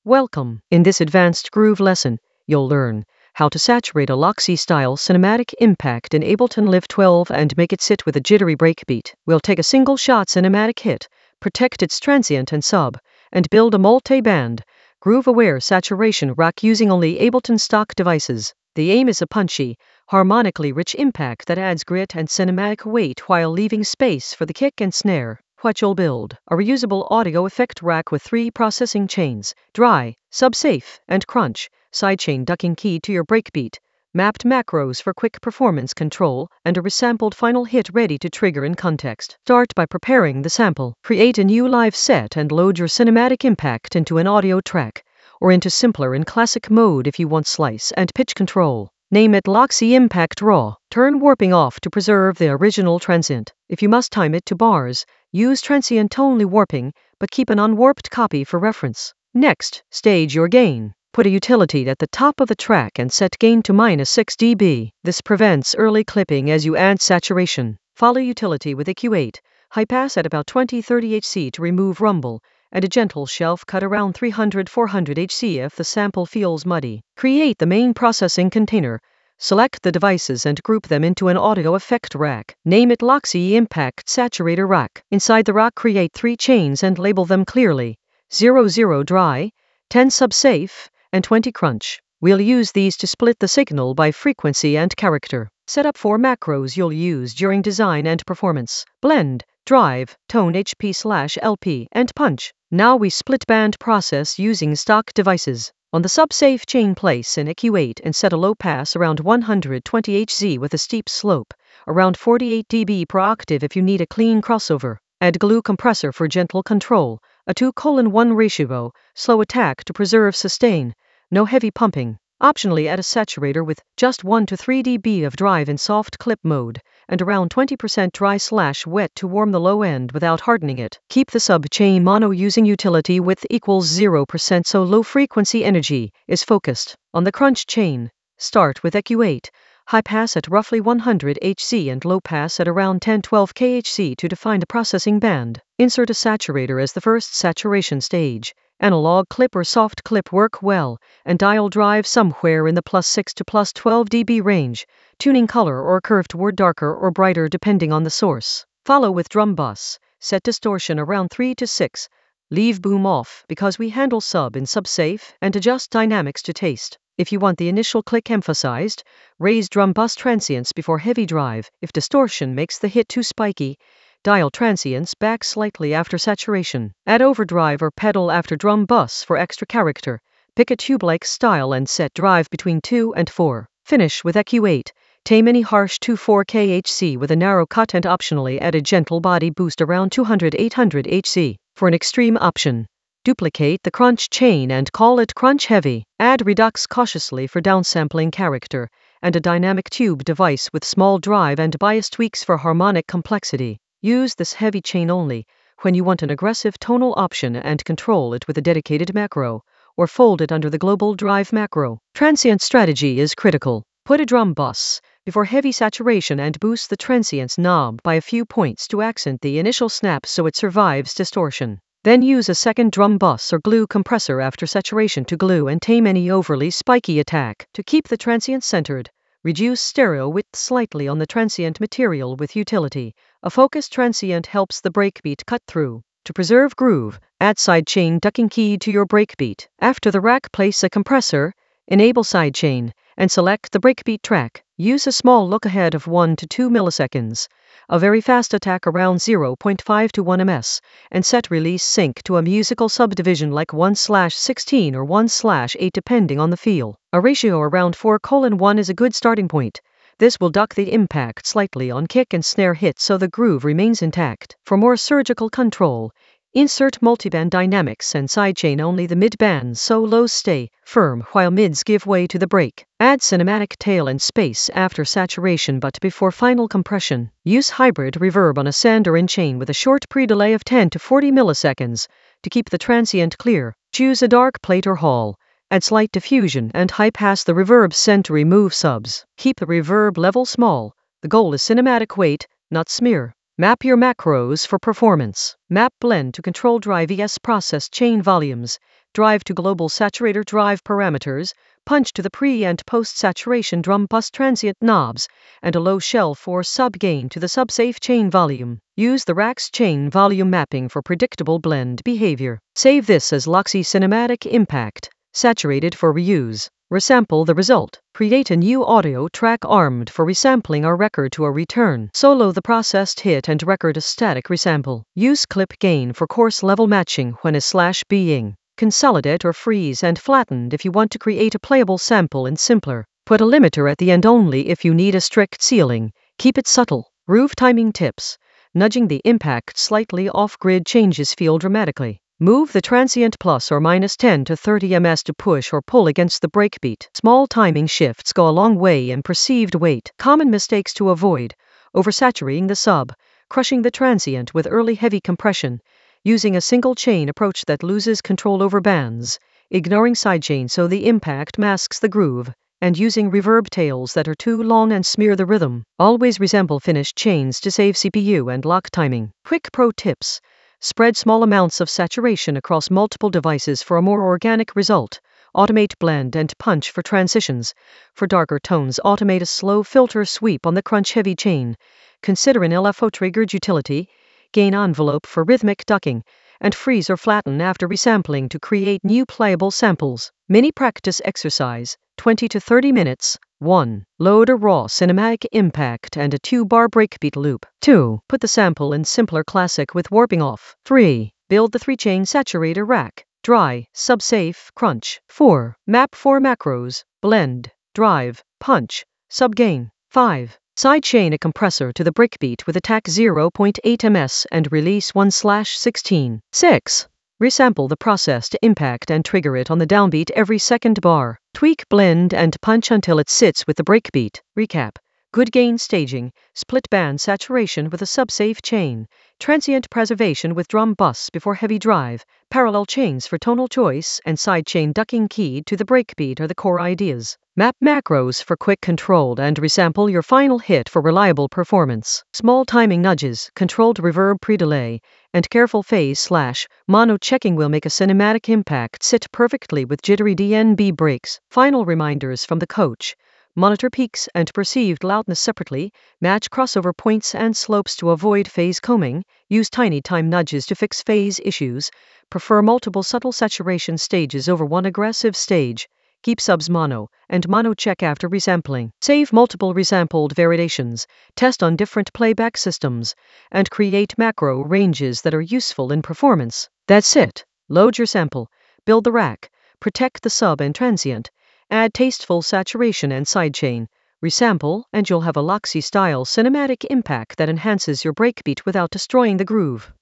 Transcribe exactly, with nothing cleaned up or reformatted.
Welcome. In this advanced groove lesson, you'll learn how to saturate a Loxi-style cinematic impact in Ableton Live twelve and make it sit with a jittery breakbeat. We'll take a single-shot cinematic hit, protect its transient and sub, and build a multi-band, groove-aware saturation rack using only Ableton stock devices. The aim is a punchy, harmonically rich impact that adds grit and cinematic weight while leaving space for the kick and snare. What you'll build: a reusable audio effect rack with three processing chains, dry, sub-safe, and crunch, sidechain ducking key to your breakbeat, mapped macros for quick performance control, and a resampled final hit ready to trigger in context. Start by preparing the sample. Create a new live set and load your cinematic impact into an audio track, or into simpler in classic mode if you want slice and pitch control. Name it Loxi Impact Raw. Turn warping off to preserve the original transient. If you must time it to bars, use transient-only warping, but keep an unwarped copy for reference. Next, stage your gain. Put a utility at the top of the track and set gain to minus six decibels. This prevents early clipping as you add saturation. Follow utility with a Q eight, high pass at about twenty to thirty hertz to remove rumble, and a gentle shelf cut around three hundred to four hundred hertz if the sample feels muddy. Create the main processing container. Select the devices and group them into an audio effect rack. Name it Loxi Impact Saturator Rack. Inside the rack, create three chains and label them clearly: zero zero dry, ten sub-safe, and twenty crunch. We'll use these to split the signal by frequency and character. Set up four macros you'll use during design and performance: blend, drive, tone H P slash L P, and punch. Now we split band process using stock devices. On the sub-safe chain, place in a Q eight and set a low pass around one hundred twenty hertz with a steep slope, around forty-eight decibels per octave if you need a clean crossover. Add glue compressor for gentle control, a two to one ratio, slow attack to preserve sustain, no heavy pumping. Optionally add a saturator with just one to three decibels of drive in soft clip mode, and around twenty percent dry slash wet to warm the low end without hardening it. Keep the sub-chain mono using utility width equals zero percent so low frequency energy is focused. On the crunch chain, start with a Q eight, high pass at roughly one hundred hertz and low pass at around ten to twelve kilohertz to define the processing band. Insert a saturator as the first saturation stage. Analog clip or soft clip work well, and dial drive somewhere in the plus six to plus twelve decibel range, tuning color or curve toward darker or brighter depending on the source. Follow with drum bus, set distortion around three to six, leave boom off because we handle sub in sub-safe, and adjust dynamics to taste. If you want the initial click emphasized, raise drum bus transients before heavy drive. If distortion makes the hit too spiky, dial transients back slightly after saturation. Add overdrive or pedal after drum bus for extra character. Pick a tube-like style and set drive between two and four. Finish with a Q eight. Tame any harsh two to four kilohertz with a narrow cut and optionally add a gentle body boost around two hundred to eight hundred hertz. For an extreme option, duplicate the crunch chain and call it crunch heavy. Add redux cautiously for downsampling character, and a dynamic tube device with small drive and bias tweaks for harmonic complexity. Use this heavy chain only when you want an aggressive tonal option and control it with a dedicated macro, or fold it under the global drive macro. Transient strategy is critical. Put a drum bus before heavy saturation and boost the transients knob by a few points to accent the initial snap so it survives distortion. Then use a second drum bus or glue compressor after saturation to glue and tame any overly spiky attack. To keep the transient centered, reduce stereo width slightly on the transient material with utility. A focused transient helps the breakbeat cut through. To preserve groove, add sidechain ducking key to your breakbeat. After the rack, place a compressor, enable sidechain, and select the breakbeat track. Use a small look ahead of one to two milliseconds, a very fast attack around zero point five to one milliseconds, and set release sync to a musical subdivision like one slash sixteen or one slash eight depending on the feel. A ratio around four to one is a good starting point. This will duck the impact slightly on kick and snare hits so the groove remains intact. For more surgical control, insert multiband dynamics and sidechain only the mid-bands so lows stay firm while mids give way to the break. Add cinematic tail and space after saturation but before final compression. Use hybrid reverb on a send or in chain with a short pre-delay of ten to forty milliseconds to keep the transient clear. Choose a dark plate or hall. Add slight diffusion and high pass the reverb send to remove subs. Keep the reverb level small. The goal is cinematic weight, not smear. Map your macros for performance. Map blend to control drive vs process chain volumes. drive to global saturator drive parameters, punch to the pre and post saturation drum bus transient knobs, and a low shelf or sub gain to the sub-safe chain volume. Use the rack's chain volume mapping for predictable blend behavior. Save this as Loxi Cinematic Impact, saturated for reuse. Resample the result. Create a new audio track armed for resampling or record to a return. Solo the processed hit and record a static resample. Use clip gain for coarse level matching when is slash being. Consolidate or freeze and flattened if you want to create a playable sample and simpler. Put a limiter at the end only if you need a strict sealing. Keep it subtle. Groove timing tips. Nudging the impact slightly off-grid changes feel dramatically. Move the transient plus or minus ten to thirty meters to push or pull against the breakbeat. Small timing shifts go a long way in perceived weight. Common mistakes to avoid: oversaturating the sub, crushing the transient with early heavy compression, using a single chain approach that loses control over bands, ignoring sidechain so the impact masks the groove, and using reverb tails that are too long and smear the rhythm. Always resample finished chains to save C P U and lock timing. Quick pro tips: spread small amounts of saturation across multiple devices for a more organic result. Automate blend and punch for transitions. For darker tones, automate a slow filter sweep on the crunch-heavy chain. Consider an L F O triggered utility. Gain envelope for rhythmic ducking, and freeze or flatten after resampling to create new playable samples. Mini practice exercise, twenty to thirty minutes. one. Load a raw cinematic impact and a two-bar breakbeat loop. two. Put the sample in simpler classic with warping off. three. Build the three-chain saturator rack. Dry, sub-safe, crunch. four. Map four macros: blend, drive, punch, sub-gain. five. Sidechain a compressor to the breakbeat with attack zero point eight meters and release one slash sixteen. six. Resample the process to impact and trigger it on the downbeat every second bar. Tweak blend and punch until it sits with the breakbeat. Recap: good gain staging, split band saturation with a sub-safe chain, transient preservation with drum bus before heavy drive, parallel chains for tonal choice, and sidechain ducking keyed to the breakbeat are the core ideas. Map macros for quick controlled and resample your final hit for reliable performance. Small timing nudges, controlled reverb pre-delay, and careful phase slash mono checking will make a cinematic impact sit perfectly with jittery D N B breaks. Final reminders from the coach: monitor peaks and perceived loudness separately, match crossover points and slopes to avoid phase combing, use tiny time nudges to fix phase issues, prefer multiple subtle saturation stages over one aggressive stage. Keep subs mono, and mono check after resampling. Save multiple resampled variations, test on different playback systems, and create macro ranges that are useful in performance. That's it. Load your sample, build the rack, protect the sub and transient, add tasteful saturation and sidechain, resample, and you'll have a Loxi-style cinematic impact that enhances your breakbeat without destroying the groove.